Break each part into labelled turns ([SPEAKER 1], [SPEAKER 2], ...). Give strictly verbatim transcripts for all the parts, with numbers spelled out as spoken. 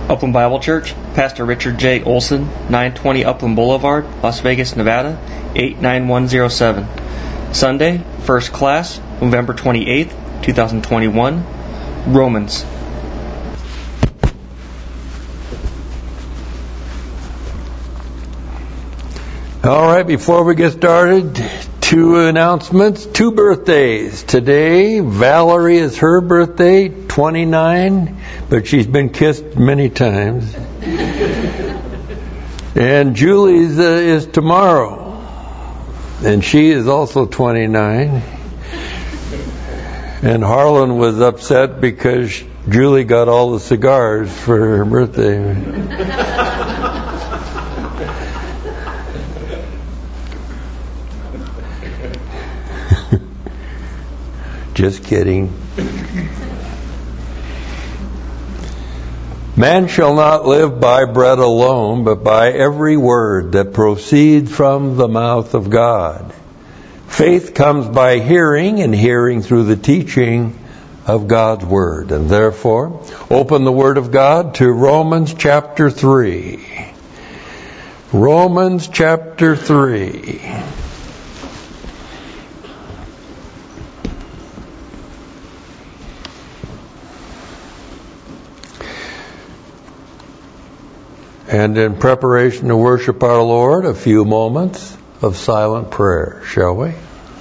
[SPEAKER 1] Upland Bible Church, Pastor Richard J. Olson, nine twenty Upland Boulevard, Las Vegas, Nevada, eight nine one zero seven. Sunday, first class, November twenty-eighth, twenty twenty-one. Romans.
[SPEAKER 2] All right, before we get started, two announcements, two birthdays. Today, Valerie is her birthday, twenty-nine, but she's been kissed many times. And Julie's uh, is tomorrow, and she is also twenty-nine. And Harlan was upset because Julie got all the cigars for her birthday. Just kidding. Man shall not live by bread alone, but by every word that proceeds from the mouth of God. Faith comes by hearing, and hearing through the teaching of God's Word. And therefore, open the Word of God to Romans chapter three. Romans chapter three. And in preparation to worship our Lord, a few moments of silent prayer, shall we?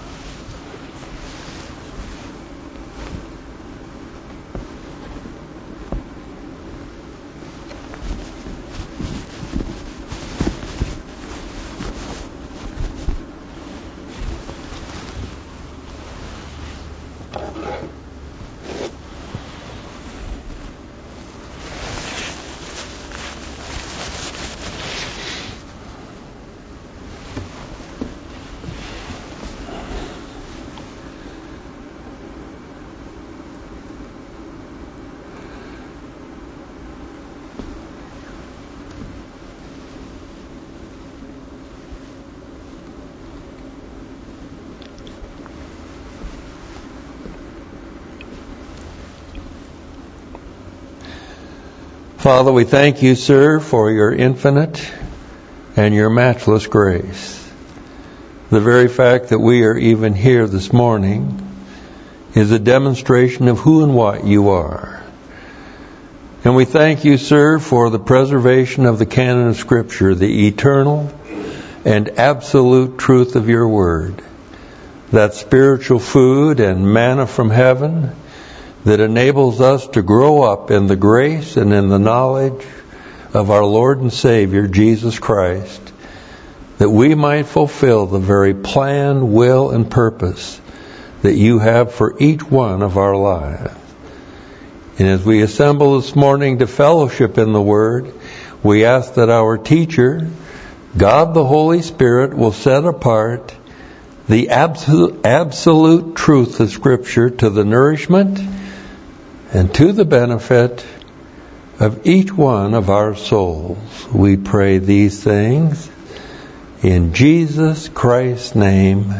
[SPEAKER 2] Father, we thank you, sir, for your infinite and your matchless grace. The very fact that we are even here this morning is a demonstration of who and what you are. And we thank you, sir, for the preservation of the canon of Scripture, the eternal and absolute truth of your word, that spiritual food and manna from heaven that enables us to grow up in the grace and in the knowledge of our Lord and Savior, Jesus Christ, that we might fulfill the very plan, will, and purpose that you have for each one of our lives. And as we assemble this morning to fellowship in the Word, we ask that our teacher, God the Holy Spirit, will set apart the absolute, absolute truth of Scripture to the nourishment and to the benefit of each one of our souls. We pray these things in Jesus Christ's name.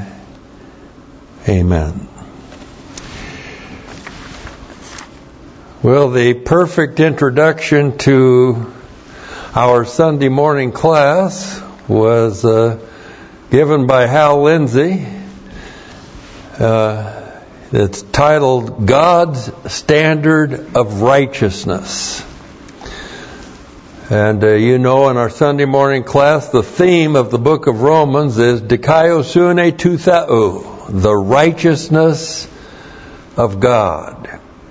[SPEAKER 2] Amen. Well, the perfect introduction to our Sunday morning class was uh, given by Hal Lindsey. Uh, It's titled, God's Standard of Righteousness. And uh, you know, in our Sunday morning class, the theme of the book of Romans is Dikaiosune tou theou, the righteousness of God.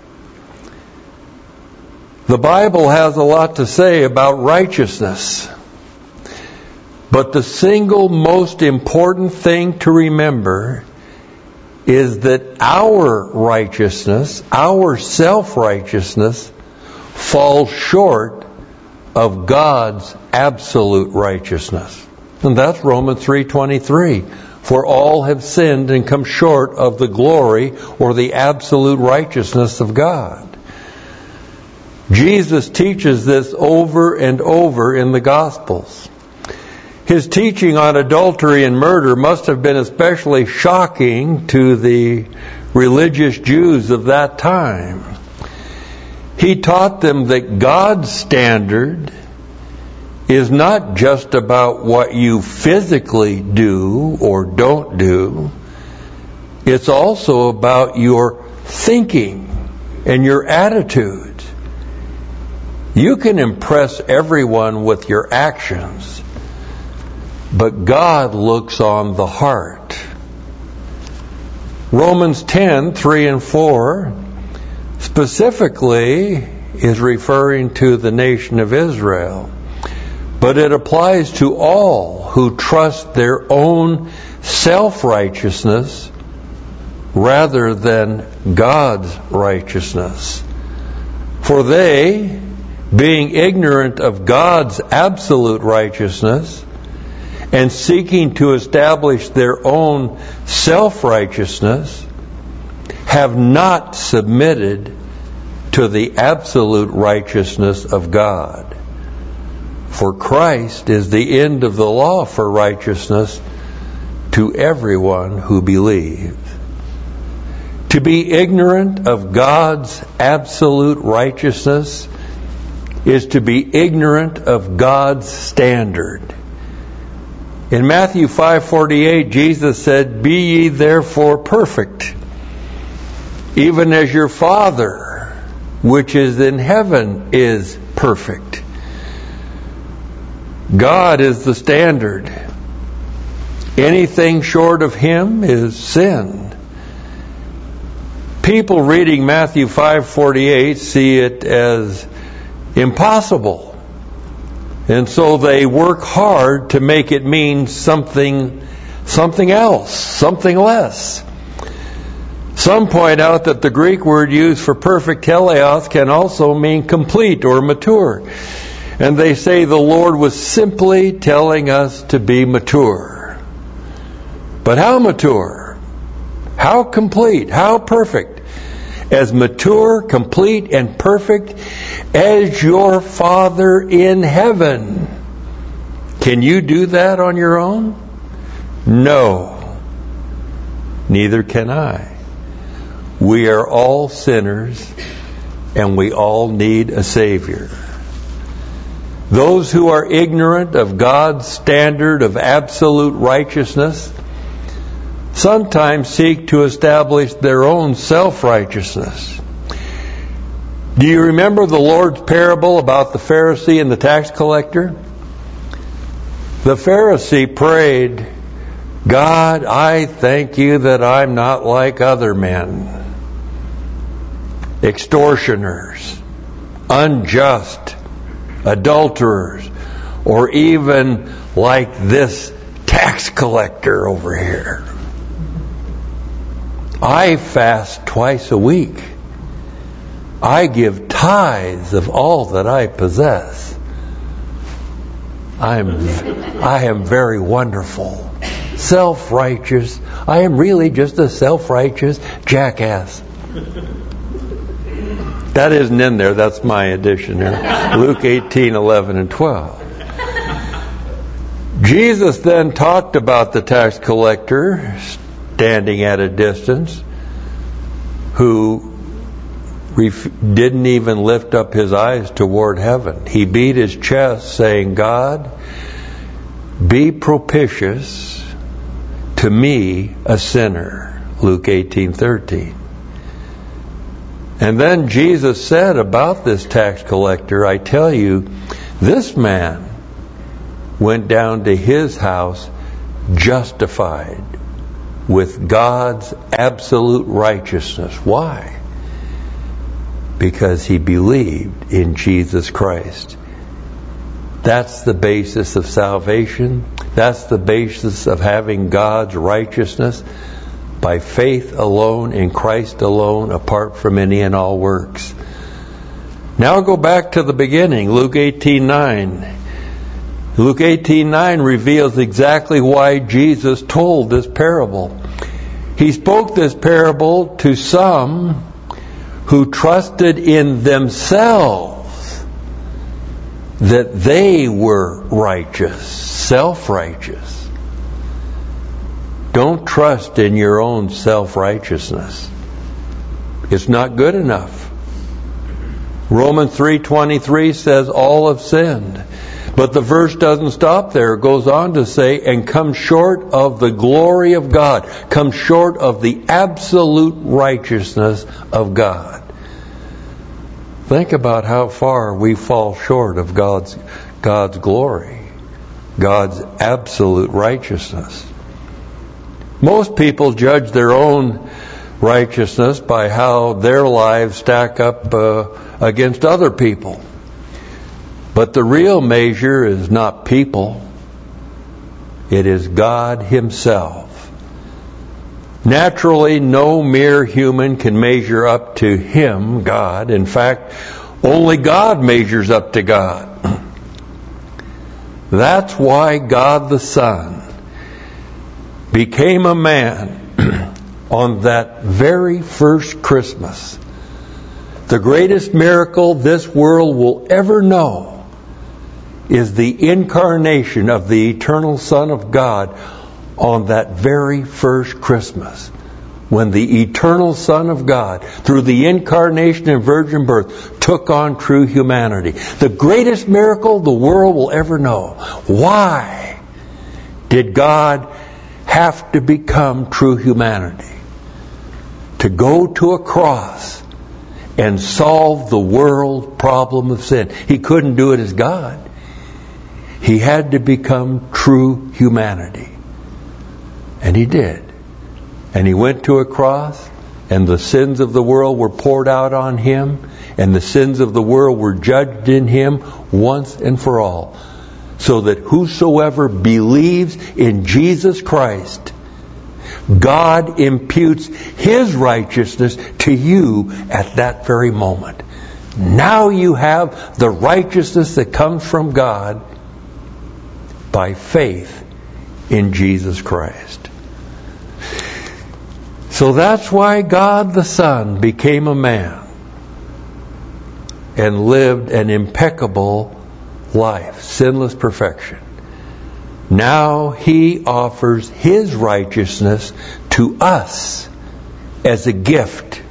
[SPEAKER 2] The Bible has a lot to say about righteousness. But the single most important thing to remember is that our righteousness, our self-righteousness, falls short of God's absolute righteousness. And that's Romans three twenty-three. For all have sinned and come short of the glory or the absolute righteousness of God. Jesus teaches this over and over in the Gospels. His teaching on adultery and murder must have been especially shocking to the religious Jews of that time. He taught them that God's standard is not just about what you physically do or don't do. It's also about your thinking and your attitude. You can impress everyone with your actions, but God looks on the heart. Romans ten, three and four specifically is referring to the nation of Israel, but it applies to all who trust their own self-righteousness rather than God's righteousness. For they, being ignorant of God's absolute righteousness and seeking to establish their own self-righteousness, have not submitted to the absolute righteousness of God. For Christ is the end of the law for righteousness to everyone who believes. To be ignorant of God's absolute righteousness is to be ignorant of God's standard. In Matthew five forty-eight, Jesus said, "Be ye therefore perfect, even as your Father which is in heaven is perfect." God is the standard. Anything short of Him is sin. People reading Matthew five forty-eight see it as impossible. And so they work hard to make it mean something, something else, something less. Some point out that the Greek word used for perfect, teleos, can also mean complete or mature. And they say the Lord was simply telling us to be mature. But how mature? How complete? How perfect? As mature, complete, and perfect as your Father in heaven. Can you do that on your own? No. Neither can I. We are all sinners, and we all need a Savior. Those who are ignorant of God's standard of absolute righteousness sometimes seek to establish their own self-righteousness. Do you remember the Lord's parable about the Pharisee and the tax collector? The Pharisee prayed, "God, I thank you that I'm not like other men, extortioners, unjust, adulterers, or even like this tax collector over here. I fast twice a week. I give tithes of all that I possess. I am, I am very wonderful, self-righteous. I am really just a self-righteous jackass." That isn't in there. That's my addition there. Luke eighteen, eleven, and twelve. Jesus then talked about the tax collector standing at a distance who ref- didn't even lift up his eyes toward heaven. He beat his chest saying, "God, be propitious to me, a sinner." Luke eighteen, thirteen. And then Jesus said about this tax collector, "I tell you, this man went down to his house justified with God's absolute righteousness." Why? Because he believed in Jesus Christ. That's the basis of salvation. That's the basis of having God's righteousness. By faith alone, in Christ alone, apart from any and all works. Now go back to the beginning, Luke eighteen nine. Luke eighteen nine reveals exactly why Jesus told this parable. He spoke this parable to some who trusted in themselves that they were righteous, self-righteous. Don't trust in your own self-righteousness. It's not good enough. Romans three twenty-three says all have sinned. But the verse doesn't stop there. It goes on to say, and come short of the glory of God. Come short of the absolute righteousness of God. Think about how far we fall short of God's, God's glory. God's absolute righteousness. Most people judge their own righteousness by how their lives stack up uh, against other people. But the real measure is not people. It is God Himself. Naturally, no mere human can measure up to Him, God. In fact, only God measures up to God. That's why God the Son became a man on that very first Christmas. The greatest miracle this world will ever know is the incarnation of the eternal Son of God on that very first Christmas, when the eternal Son of God, through the incarnation and virgin birth, took on true humanity. The greatest miracle the world will ever know. Why did God have to become true humanity? To go to a cross and solve the world problem of sin. He couldn't do it as God. He had to become true humanity. And He did. And He went to a cross, and the sins of the world were poured out on Him, and the sins of the world were judged in Him once and for all. So that whosoever believes in Jesus Christ, God imputes His righteousness to you at that very moment. Now you have the righteousness that comes from God by faith in Jesus Christ. So that's why God the Son became a man and lived an impeccable life, sinless perfection. Now He offers His righteousness to us as a gift.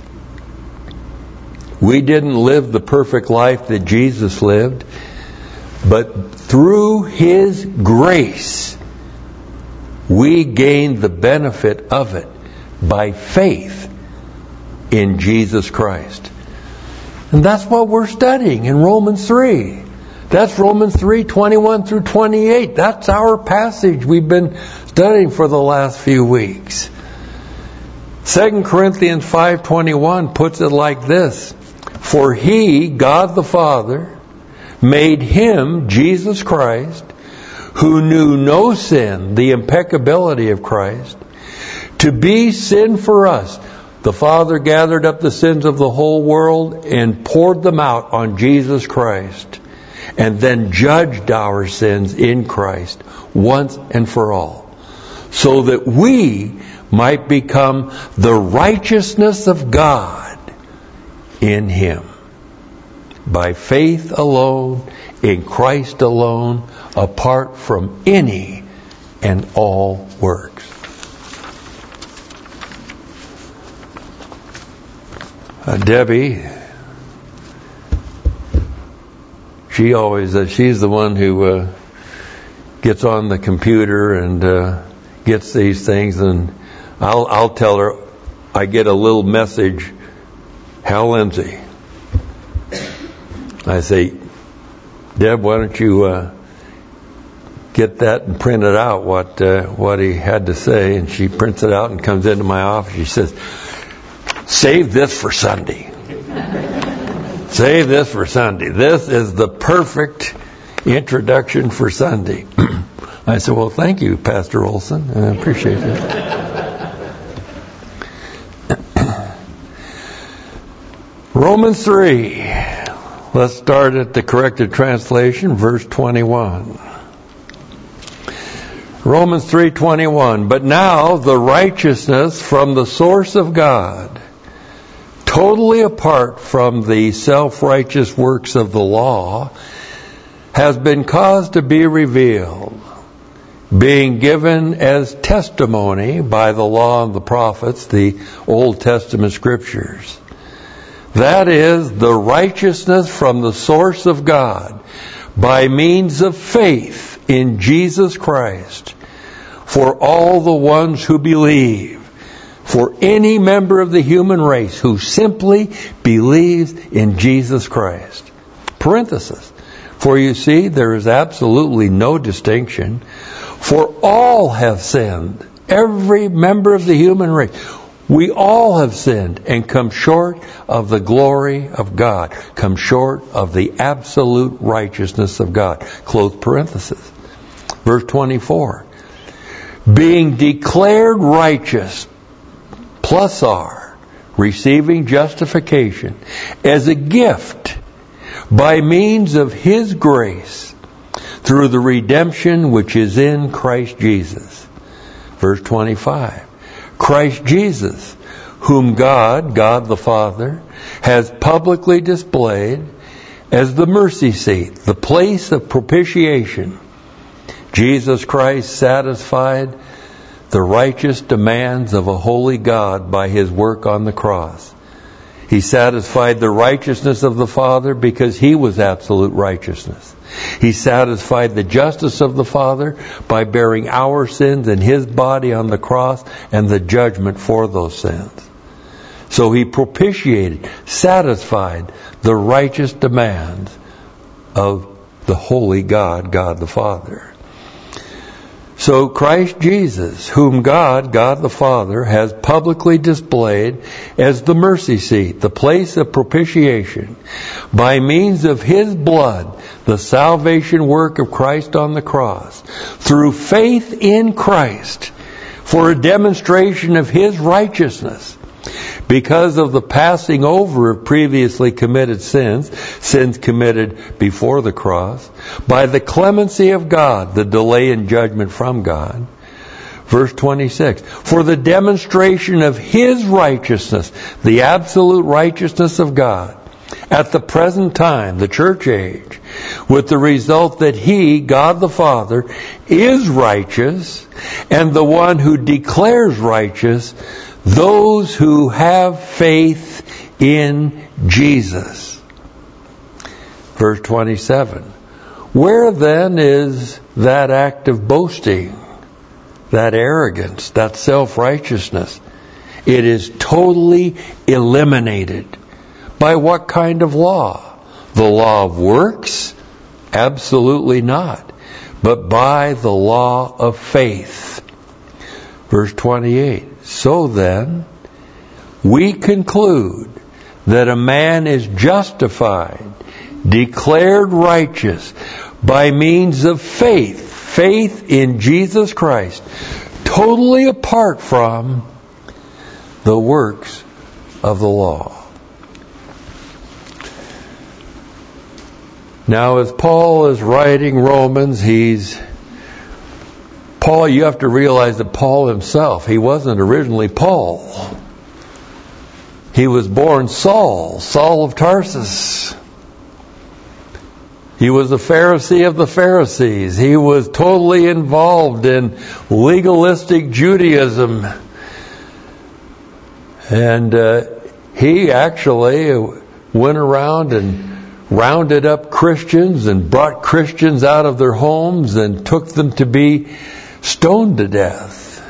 [SPEAKER 2] We didn't live the perfect life that Jesus lived, but through His grace, we gained the benefit of it by faith in Jesus Christ. And that's what we're studying in Romans three. That's Romans three, twenty-one through twenty-eight. That's our passage we've been studying for the last few weeks. Second Corinthians five twenty-one puts it like this. For He, God the Father, made Him, Jesus Christ, who knew no sin, the impeccability of Christ, to be sin for us. The Father gathered up the sins of the whole world and poured them out on Jesus Christ, and then judged our sins in Christ once and for all, so that we might become the righteousness of God in Him. By faith alone, in Christ alone, apart from any and all works. Uh, Debbie, she always, uh, she's the one who uh, gets on the computer and uh, gets these things, and I'll, I'll tell her, I get a little message, Hal Lindsey. I say, Deb, why don't you uh, get that and print it out, what uh, what he had to say. And she prints it out and comes into my office. She says, save this for Sunday. Save this for Sunday. This is the perfect introduction for Sunday. I said, well, thank you, Pastor Olson. I appreciate it. Romans three. Let's start at the corrected translation, verse twenty-one. Romans three twenty-one. But now the righteousness from the source of God, totally apart from the self-righteous works of the law, has been caused to be revealed, being given as testimony by the law and the prophets, the Old Testament scriptures, That is, the righteousness from the source of God by means of faith in Jesus Christ for all the ones who believe, for any member of the human race who simply believes in Jesus Christ. Parenthesis. For you see, there is absolutely no distinction, for all have sinned. Every member of the human race. We all have sinned and come short of the glory of God. Come short of the absolute righteousness of God. Close parenthesis. Verse twenty-four. Being declared righteous, plus are, receiving justification, as a gift by means of His grace through the redemption which is in Christ Jesus. Verse twenty-five. Christ Jesus, whom God, God the Father, has publicly displayed as the mercy seat, the place of propitiation. Jesus Christ satisfied the righteous demands of a holy God by His work on the cross. He satisfied the righteousness of the Father because He was absolute righteousness. He satisfied the justice of the Father by bearing our sins in His body on the cross and the judgment for those sins. So He propitiated, satisfied the righteous demands of the holy God, God the Father. So Christ Jesus, whom God, God the Father, has publicly displayed as the mercy seat, the place of propitiation, by means of His blood, the salvation work of Christ on the cross, through faith in Christ, for a demonstration of His righteousness, because of the passing over of previously committed sins, sins committed before the cross, by the clemency of God, the delay in judgment from God. Verse twenty-six, for the demonstration of His righteousness, the absolute righteousness of God, at the present time, the church age, with the result that He, God the Father, is righteous, and the one who declares righteous those who have faith in Jesus. Verse twenty-seven. Where then is that act of boasting, that arrogance, that self-righteousness? It is totally eliminated. By what kind of law? The law of works? Absolutely not. But by the law of faith. Verse twenty-eight. So then, we conclude that a man is justified, declared righteous, by means of faith, faith in Jesus Christ, totally apart from the works of the law. Now, as Paul is writing Romans, he's Paul, you have to realize that Paul himself, he wasn't originally Paul. He was born Saul, Saul of Tarsus. He was a Pharisee of the Pharisees. He was totally involved in legalistic Judaism. And uh, he actually went around and rounded up Christians and brought Christians out of their homes and took them to be stoned to death.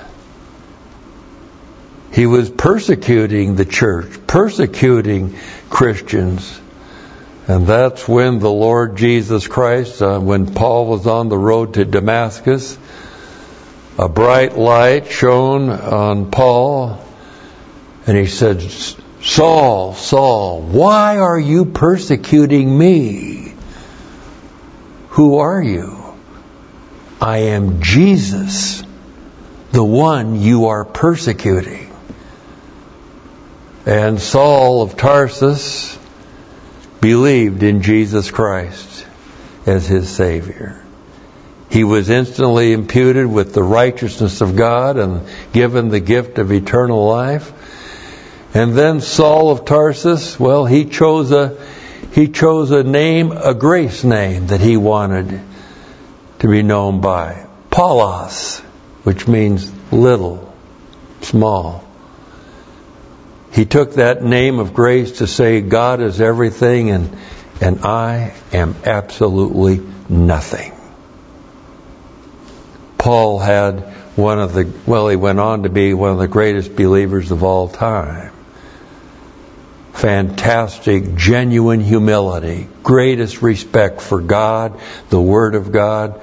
[SPEAKER 2] He was persecuting the church, persecuting Christians. And that's when the Lord Jesus Christ, uh, when Paul was on the road to Damascus, a bright light shone on Paul, and he said, Saul, Saul, why are you persecuting me? Who are you? I am Jesus, the one you are persecuting. And Saul of Tarsus believed in Jesus Christ as his Savior. He was instantly imputed with the righteousness of God and given the gift of eternal life. And then Saul of Tarsus, well, he chose a he chose a name, a grace name that he wanted to be known by. Paulos, which means little, small. he took that name of grace to say God is everything and, and I am absolutely nothing. Paul had one of the, well, he went on to be one of the greatest believers of all time. Fantastic, genuine humility, greatest respect for God, the Word of God.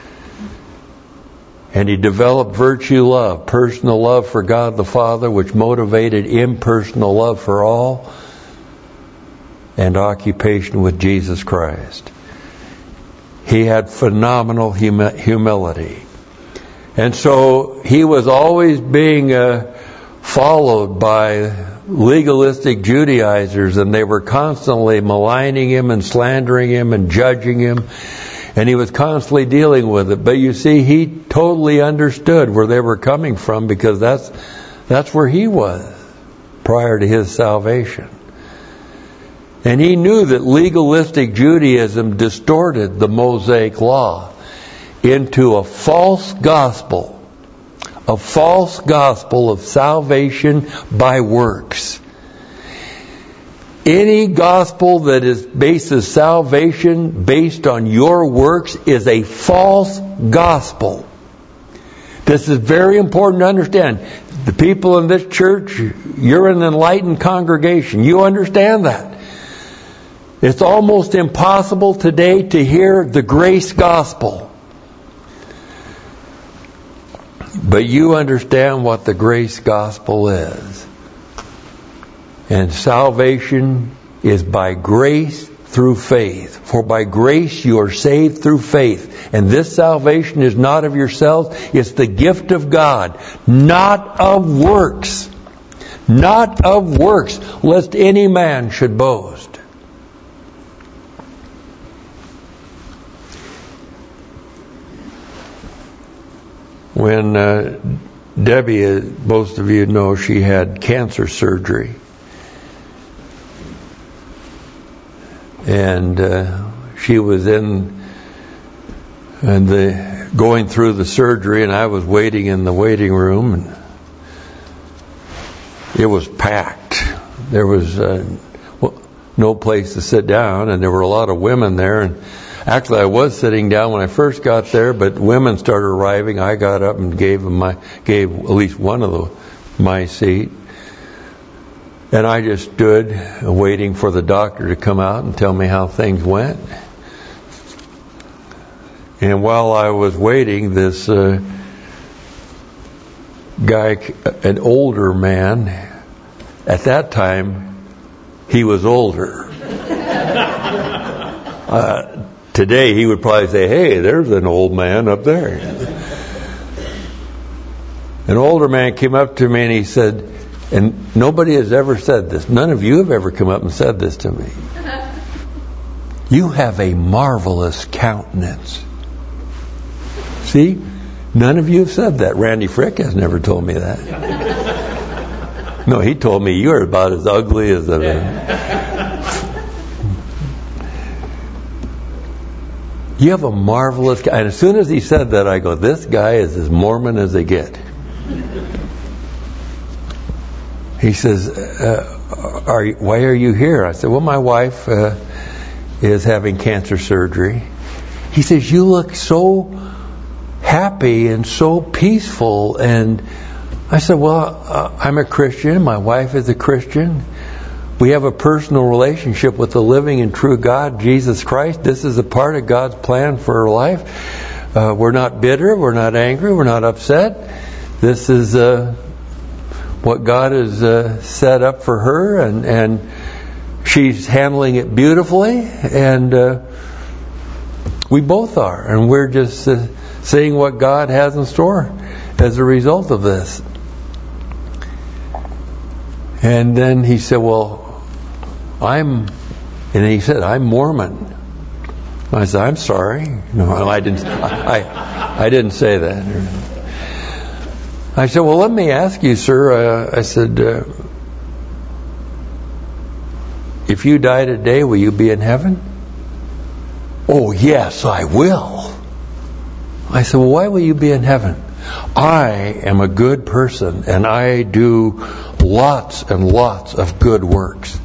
[SPEAKER 2] And he developed virtue love, personal love for God the Father, which motivated impersonal love for all, and occupation with Jesus Christ. He had phenomenal humi- humility. And so he was always being uh, followed by legalistic Judaizers, and they were constantly maligning him and slandering him and judging him. And he was constantly dealing with it. But you see, he totally understood where they were coming from, because that's that's where he was prior to his salvation. And he knew that legalistic Judaism distorted the Mosaic law into a false gospel. A false gospel of salvation by works. Any gospel that is bases salvation based on your works is a false gospel. This is very important to understand. The people in this church, you're an enlightened congregation. You understand that. It's almost impossible today to hear the grace gospel. But you understand what the grace gospel is. And salvation is by grace through faith. For by grace you are saved through faith. And this salvation is not of yourselves. It's the gift of God. Not of works. Not of works, lest any man should boast. When uh, Debbie, most of you know, she had cancer surgery. And uh, she was in and the going through the surgery, and I was waiting in the waiting room, and it was packed. There was uh, no place to sit down, and there were a lot of women there. And actually, I was sitting down when I first got there, but women started arriving. I got up and gave them my gave at least one of the my seat. And I just stood waiting for the doctor to come out and tell me how things went. And while I was waiting, this uh, guy, an older man, at that time, he was older. uh, today, he would probably say, "Hey, there's an old man up there." An older man came up to me and he said, and nobody has ever said this. None of you have ever come up and said this to me. "You have a marvelous countenance." See? None of you have said that. Randy Frick has never told me that. No, he told me you're about as ugly as a... You have a marvelous... And as soon as he said that, I go, this guy is as Mormon as they get. He says, uh, are you, why are you here? I said, well, my wife uh, is having cancer surgery. He says, you look so happy and so peaceful. And I said, well, uh, I'm a Christian. My wife is a Christian. We have a personal relationship with the living and true God, Jesus Christ. This is a part of God's plan for our life. Uh, we're not bitter. We're not angry. We're not upset. This is... Uh, what God has uh, set up for her, and, and she's handling it beautifully, and uh, we both are, and we're just uh, seeing what God has in store as a result of this. And then he said, well, I'm, and he said, I'm Mormon. I said, I'm sorry. No, I didn't, I, I, I didn't say that. I said, well, let me ask you, sir. Uh, I said, uh, if you die today, will you be in heaven? Oh, yes, I will. I said, well, why will you be in heaven? I am a good person, and I do lots and lots of good works.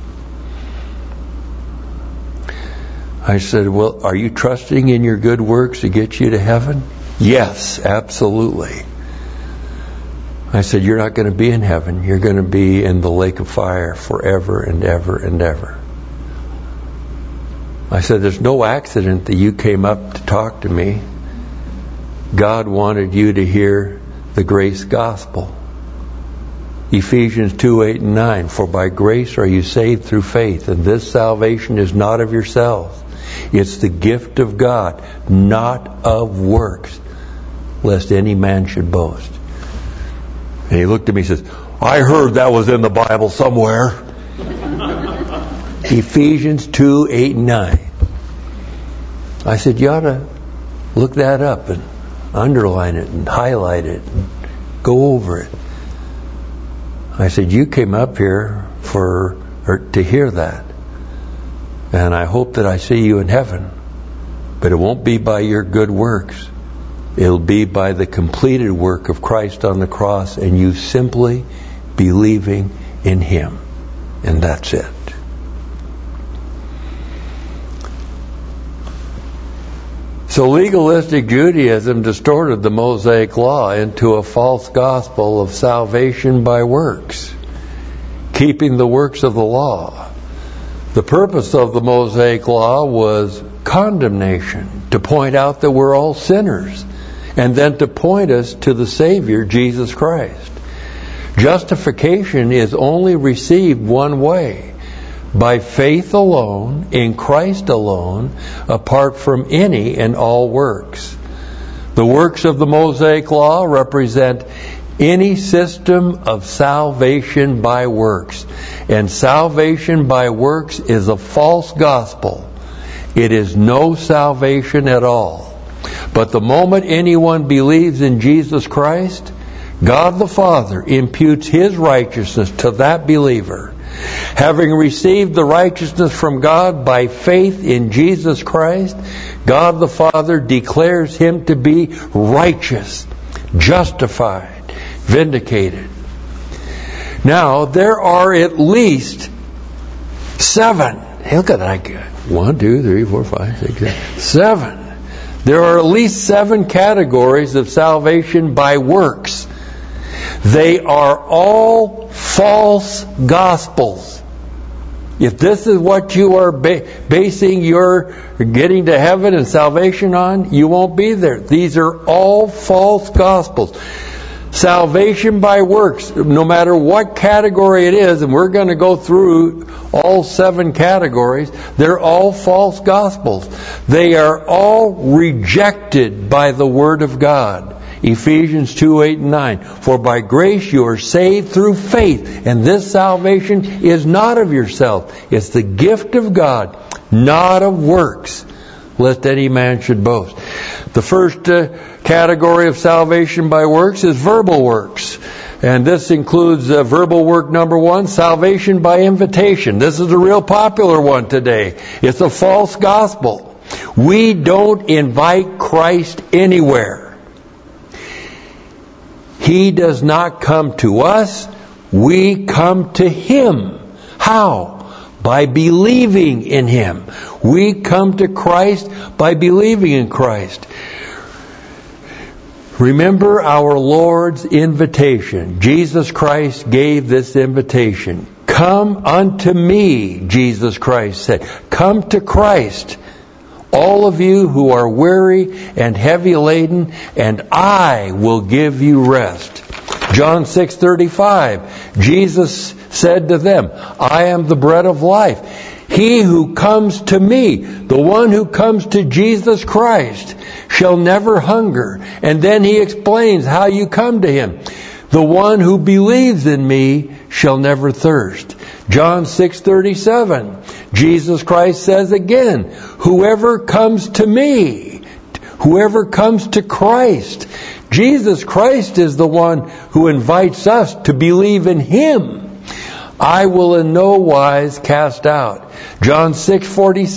[SPEAKER 2] I said, well, are you trusting in your good works to get you to heaven? Yes, absolutely. I said, you're not going to be in heaven. You're going to be in the lake of fire forever and ever and ever. I said, there's no accident that you came up to talk to me. God wanted you to hear the grace gospel. Ephesians two, eight and nine, for by grace are you saved through faith, and this salvation is not of yourselves. It's the gift of God, not of works, lest any man should boast. And he looked at me and says, I heard that was in the Bible somewhere. Ephesians two, eight and nine. I said, you ought to look that up and underline it and highlight it and go over it. I said, you came up here for or to hear that. And I hope that I see you in heaven. But it won't be by your good works. It'll be by the completed work of Christ on the cross and you simply believing in Him. And that's it. So legalistic Judaism distorted the Mosaic Law into a false gospel of salvation by works, keeping the works of the law. The purpose of the Mosaic Law was condemnation, to point out that we're all sinners, and then to point us to the Savior, Jesus Christ. Justification is only received one way, by faith alone, in Christ alone, apart from any and all works. The works of the Mosaic Law represent any system of salvation by works. And salvation by works is a false gospel. It is no salvation at all. But the moment anyone believes in Jesus Christ, God the Father imputes His righteousness to that believer. Having received the righteousness from God by faith in Jesus Christ, God the Father declares him to be righteous, justified, vindicated. Now, there are at least seven. Look at that. One, two, three, four, five, six, seven. Seven. There are at least seven categories of salvation by works. They are all false gospels. If this is what you are ba- basing your getting to heaven and salvation on, you won't be there. These are all false gospels. Salvation by works, no matter what category it is, and we're going to go through all seven categories, they're all false gospels. They are all rejected by the Word of God. Ephesians two, eight and nine. For by grace you are saved through faith, and this salvation is not of yourself. It's the gift of God, not of works, lest any man should boast. The first uh, category of salvation by works is verbal works. And this includes uh, verbal work number one, salvation by invitation. This is a real popular one today. It's a false gospel. We don't invite Christ anywhere. He does not come to us. We come to Him. How? By believing in Him. We come to Christ by believing in Christ. Remember our Lord's invitation. Jesus Christ gave this invitation. Come unto me, Jesus Christ said. Come to Christ, all of you who are weary and heavy laden, and I will give you rest. John six thirty-five, Jesus said to them, I am the bread of life. He who comes to me, the one who comes to Jesus Christ, shall never hunger. And then he explains how you come to Him. The one who believes in me shall never thirst. John six thirty-seven, Jesus Christ says again, whoever comes to me, whoever comes to Christ, Jesus Christ is the one who invites us to believe in Him, I will in no wise cast out. John six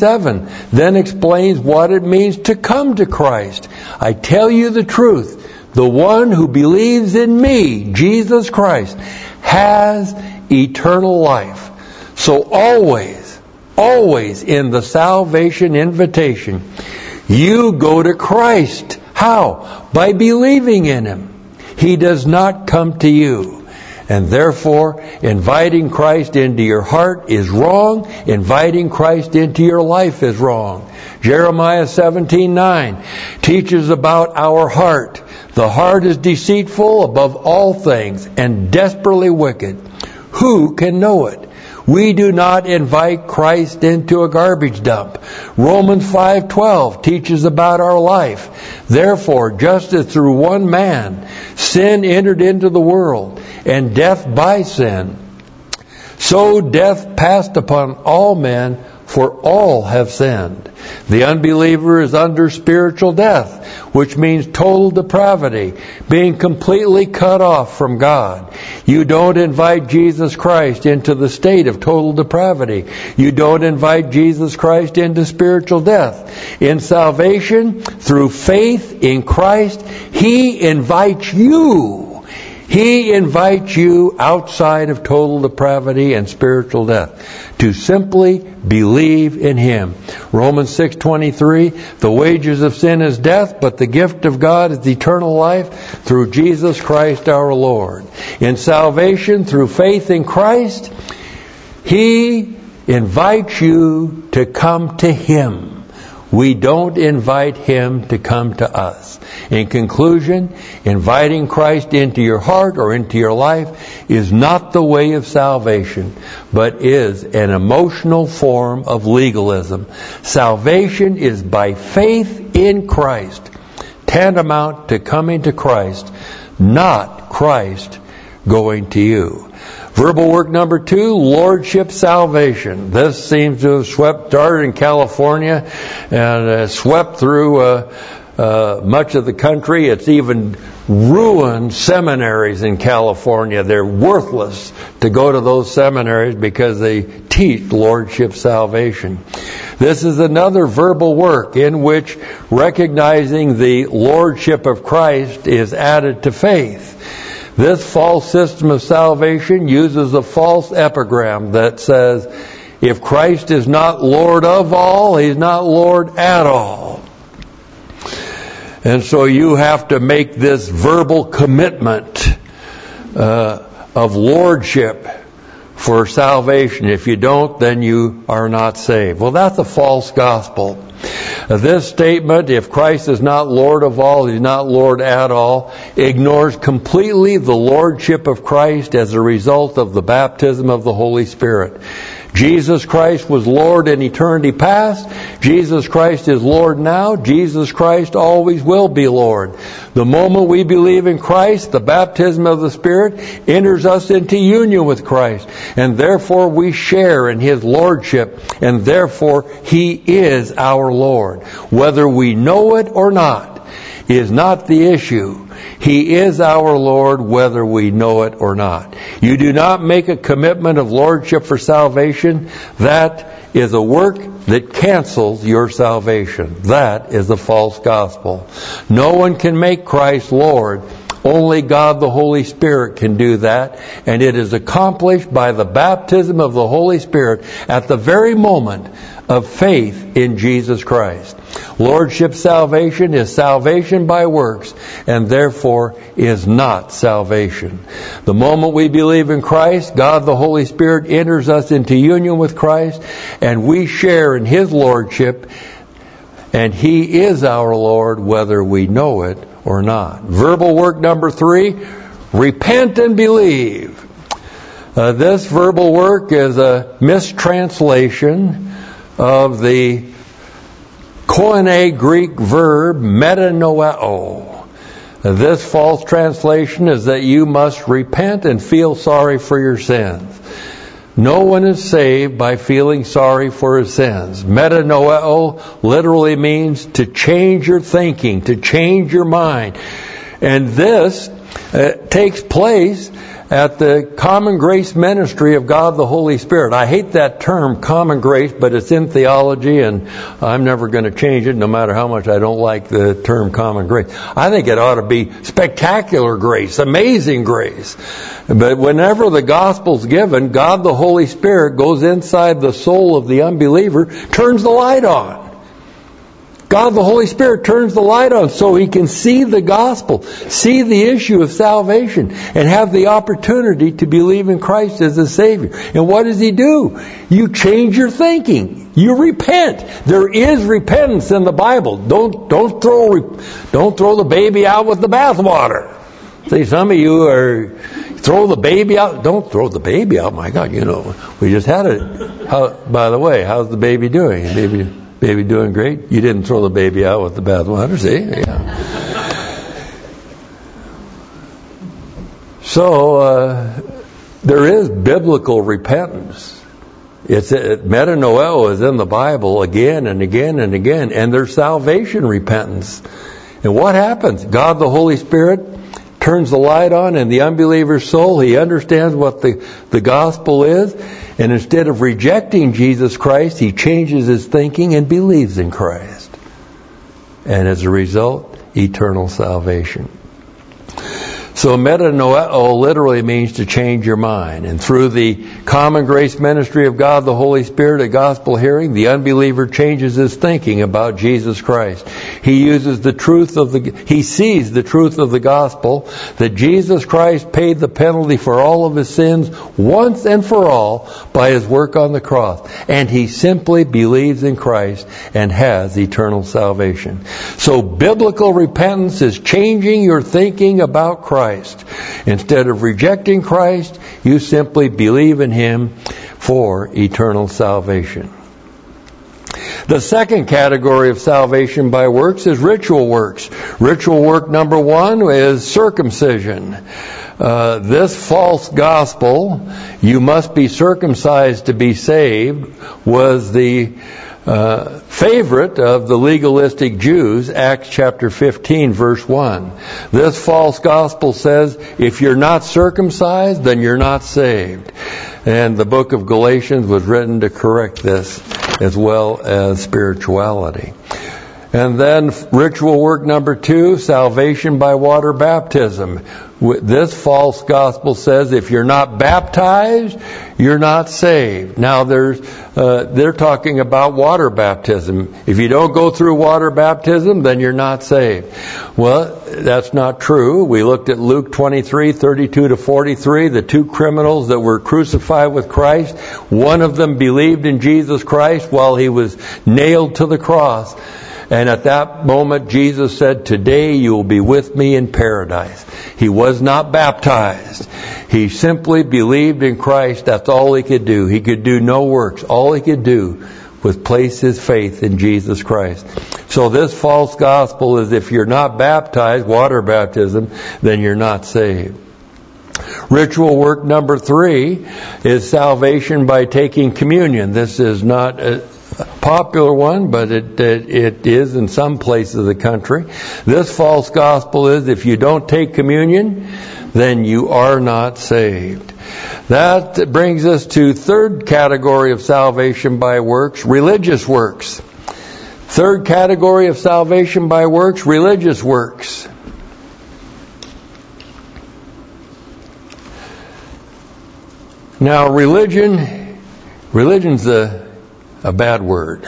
[SPEAKER 2] forty-seven then explains what it means to come to Christ. I tell you the truth, the one who believes in me, Jesus Christ, has eternal life. So always, always in the salvation invitation, you go to Christ. How? By believing in Him. He does not come to you. And therefore, inviting Christ into your heart is wrong. Inviting Christ into your life is wrong. Jeremiah seventeen nine teaches about our heart. The heart is deceitful above all things and desperately wicked. Who can know it? We do not invite Christ into a garbage dump. Romans five twelve teaches about our life. Therefore, just as through one man sin entered into the world, and death by sin, so death passed upon all men, for all have sinned. The unbeliever is under spiritual death, which means total depravity, being completely cut off from God. You don't invite Jesus Christ into the state of total depravity. You don't invite Jesus Christ into spiritual death. In salvation, through faith in Christ, He invites you. He invites you outside of total depravity and spiritual death to simply believe in Him. Romans six twenty-three, the wages of sin is death, but the gift of God is eternal life through Jesus Christ our Lord. In salvation, through faith in Christ, He invites you to come to Him. We don't invite Him to come to us. In conclusion, inviting Christ into your heart or into your life is not the way of salvation, but is an emotional form of legalism. Salvation is by faith in Christ, tantamount to coming to Christ, not Christ going to you. Verbal work number two, Lordship Salvation. This seems to have swept, started in California and uh, swept through uh, uh, much of the country. It's even ruined seminaries in California. They're worthless to go to those seminaries because they teach Lordship Salvation. This is another verbal work in which recognizing the Lordship of Christ is added to faith. This false system of salvation uses a false epigram that says, if Christ is not Lord of all, He's not Lord at all. And so you have to make this verbal commitment uh, of lordship for salvation. If you don't, then you are not saved. Well, that's a false gospel. This statement, if Christ is not Lord of all, He's not Lord at all, ignores completely the Lordship of Christ as a result of the baptism of the Holy Spirit. Jesus Christ was Lord in eternity past. Jesus Christ is Lord now. Jesus Christ always will be Lord. The moment we believe in Christ, the baptism of the Spirit enters us into union with Christ. And therefore we share in His Lordship. And therefore He is our Lord. Whether we know it or not is not the issue. He is our Lord whether we know it or not. You do not make a commitment of lordship for salvation. That is a work that cancels your salvation. That is a false gospel. No one can make Christ Lord. Only God the Holy Spirit can do that. And it is accomplished by the baptism of the Holy Spirit at the very moment of faith in Jesus Christ. Lordship salvation is salvation by works, and therefore is not salvation. The moment we believe in Christ, God the Holy Spirit enters us into union with Christ, and we share in His Lordship, and He is our Lord whether we know it or not. Verbal work number three, repent and believe. Uh, this verbal work is a mistranslation of the Koine Greek verb metanoeo. This false translation is that you must repent and feel sorry for your sins. No one is saved by feeling sorry for his sins. Metanoeo literally means to change your thinking, to change your mind. And this uh, takes place at the Common Grace Ministry of God the Holy Spirit. I hate that term, common grace, but it's in theology, and I'm never going to change it, no matter how much I don't like the term common grace. I think it ought to be spectacular grace, amazing grace. But whenever the gospel's given, God the Holy Spirit goes inside the soul of the unbeliever, turns the light on. God the Holy Spirit turns the light on so he can see the gospel, see the issue of salvation, and have the opportunity to believe in Christ as a Savior. And what does he do? You change your thinking. You repent. There is repentance in the Bible. Don't don't throw don't throw the baby out with the bathwater. See, some of you are throw the baby out. Don't throw the baby out. My God, you know, we just had it. How, by the way, how's the baby doing? The baby. Baby doing great? You didn't throw the baby out with the bathwater, see? Yeah. So, uh, there is biblical repentance. It's it, metanoeo is in the Bible again and again and again, and there's salvation repentance. And what happens? God the Holy Spirit turns the light on in the unbeliever's soul. He understands what the, the gospel is. And instead of rejecting Jesus Christ, he changes his thinking and believes in Christ. And as a result, eternal salvation. So metanoeo literally means to change your mind. And through the Common Grace Ministry of God the Holy Spirit at gospel hearing, the unbeliever changes his thinking about Jesus Christ. He uses the truth of the, he sees the truth of the gospel, that Jesus Christ paid the penalty for all of his sins once and for all by his work on the cross. And he simply believes in Christ and has eternal salvation. So biblical repentance is changing your thinking about Christ. Instead of rejecting Christ, you simply believe in him for eternal salvation. The second category of salvation by works is ritual works. Ritual work number one is circumcision. Uh, this false gospel, you must be circumcised to be saved, was the uh, favorite of the legalistic Jews, Acts chapter fifteen, verse one. This false gospel says, if you're not circumcised, then you're not saved. And the book of Galatians was written to correct this, as well as spirituality. And then ritual work number two, salvation by water baptism. This false gospel says if you're not baptized, you're not saved. Now there's, uh, they're talking about water baptism. If you don't go through water baptism, then you're not saved. Well, that's not true. We looked at Luke twenty-three, thirty-two to forty-three, the two criminals that were crucified with Christ. One of them believed in Jesus Christ while he was nailed to the cross. And at that moment, Jesus said, today you will be with me in paradise. He was not baptized. He simply believed in Christ. That's all he could do. He could do no works. All he could do was place his faith in Jesus Christ. So this false gospel is if you're not baptized, water baptism, then you're not saved. Ritual work number three is salvation by taking communion. This is not a popular one, but it, it it is in some places of the country. This false gospel is if you don't take communion, then you are not saved. That brings us to third category of salvation by works, religious works. Third category of salvation by works, religious works. Now religion, religion's a A bad word.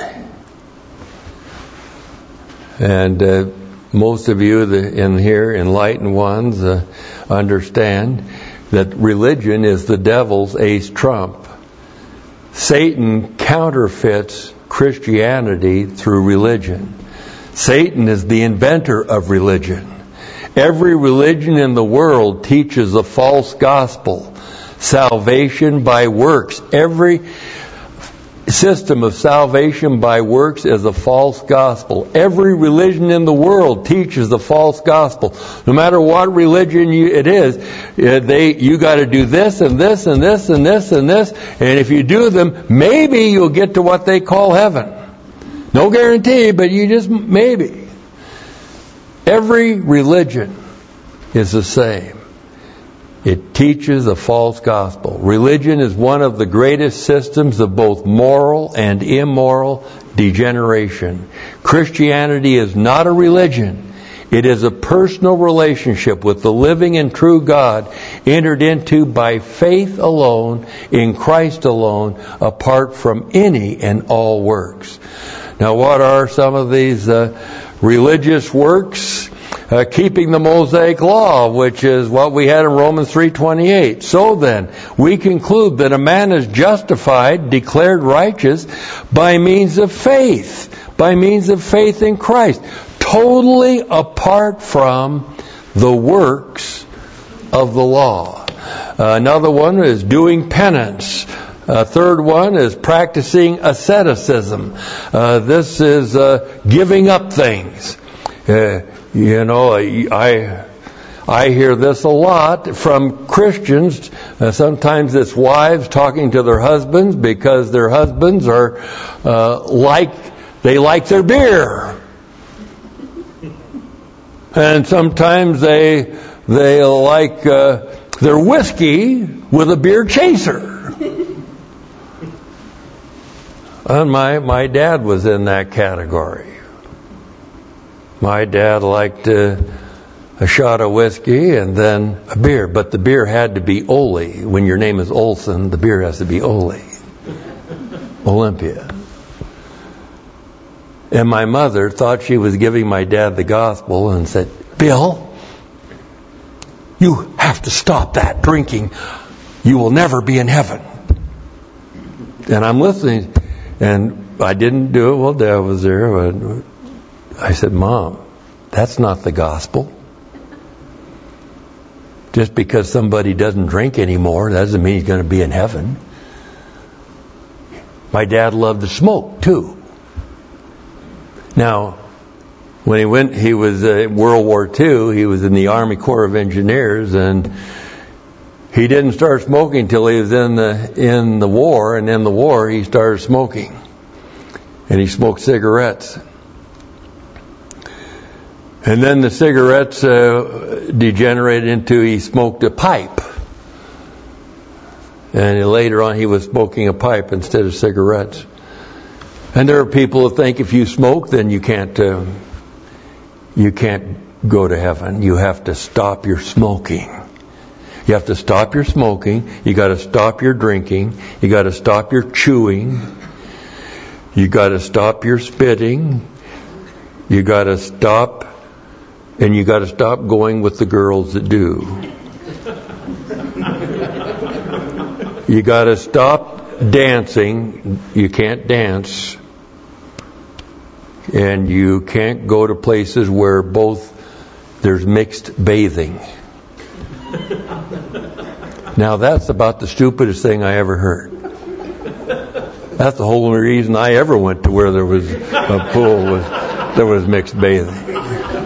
[SPEAKER 2] And uh, most of you in here, enlightened ones, uh, understand that religion is the devil's ace trump. Satan counterfeits Christianity through religion. Satan is the inventor of religion. Every religion in the world teaches a false gospel. Salvation by works. Every system of salvation by works is a false gospel. Every religion in the world teaches the false gospel. No matter what religion you, it is, they you got to do this and this and this and this and this, and if you do them, maybe you'll get to what they call heaven. No guarantee, but you just maybe. Every religion is the same. It teaches a false gospel. Religion is one of the greatest systems of both moral and immoral degeneration. Christianity is not a religion. It is a personal relationship with the living and true God, entered into by faith alone, in Christ alone, apart from any and all works. Now, what are some of these uh, religious works? Uh, keeping the Mosaic Law, which is what we had in Romans three twenty-eight. So then, we conclude that a man is justified, declared righteous, by means of faith, by means of faith in Christ, totally apart from the works of the law. Uh, another one is doing penance. A third one is practicing asceticism. Uh, this is uh, giving up things. Uh, you know, I I hear this a lot from Christians. Uh, sometimes it's wives talking to their husbands because their husbands are uh, like they like their beer, and sometimes they they like uh, their whiskey with a beer chaser. And my my dad was in that category. My dad liked uh, a shot of whiskey and then a beer, but the beer had to be Ole. When your name is Olson, the beer has to be Ole. Olympia. And my mother thought she was giving my dad the gospel and said, "Bill, you have to stop that drinking. You will never be in heaven." And I'm listening, and I didn't do it while Dad was there, but I said, "Mom, that's not the gospel. Just because somebody doesn't drink anymore doesn't mean he's going to be in heaven." My dad loved to smoke too. Now, when he went, he was uh, in World War Two. He was in the Army Corps of Engineers, and he didn't start smoking until he was in the in the war. And in the war, he started smoking, and he smoked cigarettes. And then the cigarettes uh, degenerated into he smoked a pipe. And later on he was smoking a pipe instead of cigarettes. And there are people who think if you smoke, then you can't uh, you can't go to heaven. You have to stop your smoking. You have to stop your smoking. You got to stop your drinking. You got to stop your chewing. You got to stop your spitting. You got to stop. And you got to stop going with the girls that do. You got to stop dancing. You can't dance. And you can't go to places where both there's mixed bathing. Now that's about the stupidest thing I ever heard. That's the whole reason I ever went to where there was a pool with there was mixed bathing.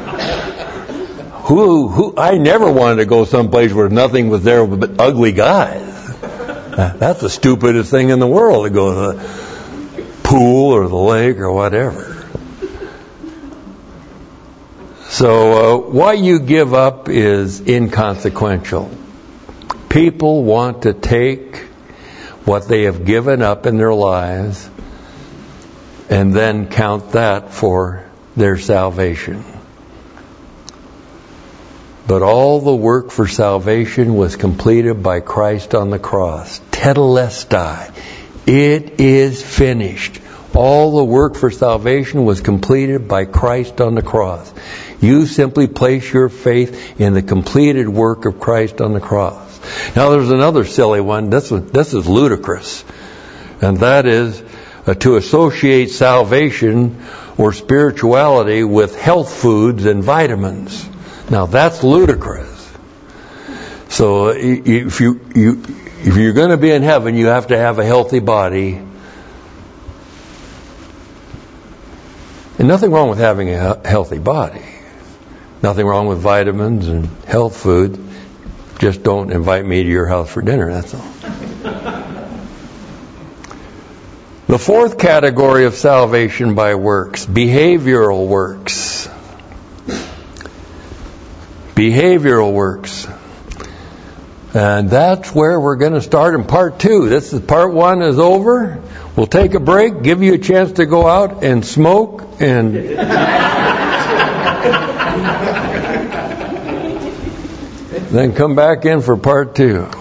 [SPEAKER 2] Who, who, I never wanted to go someplace where nothing was there but ugly guys. That's the stupidest thing in the world, to go to the pool or the lake or whatever. So uh, what you give up is inconsequential. People want to take what they have given up in their lives and then count that for their salvation. But all the work for salvation was completed by Christ on the cross. Tetelestai. It is finished. All the work for salvation was completed by Christ on the cross. You simply place your faith in the completed work of Christ on the cross. Now there's another silly one. This, this is ludicrous. And that is uh, to associate salvation or spirituality with health foods and vitamins. Now that's ludicrous. So if you, you if you're going to be in heaven, you have to have a healthy body. And nothing wrong with having a healthy body. Nothing wrong with vitamins and health food. Just don't invite me to your house for dinner, that's all. The fourth category of salvation by works, behavioral works. Behavioral works. And that's where we're going to start in part two. This is part one is over. We'll take a break, give you a chance to go out and smoke and then come back in for part two.